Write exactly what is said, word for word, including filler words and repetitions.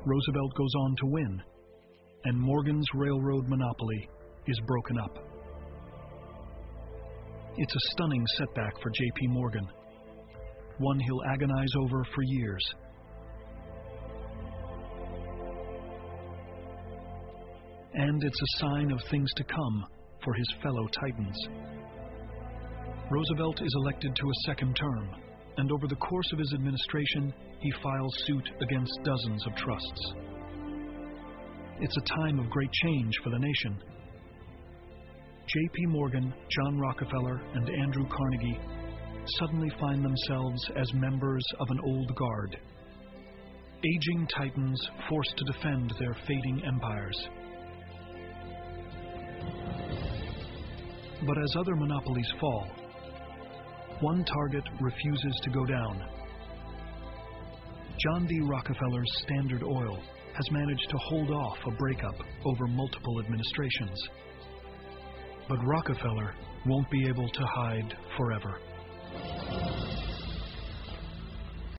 Roosevelt goes on to win, and Morgan's railroad monopoly is broken up. It's a stunning setback for J P. Morgan, one he'll agonize over for years. And it's a sign of things to come for his fellow Titans. Roosevelt is elected to a second term, and over the course of his administration, he files suit against dozens of trusts. It's a time of great change for the nation. J P. Morgan, John Rockefeller, and Andrew Carnegie suddenly find themselves as members of an old guard, aging titans forced to defend their fading empires. But as other monopolies fall, one target refuses to go down. John D. Rockefeller's Standard Oil has managed to hold off a breakup over multiple administrations. But Rockefeller won't be able to hide forever.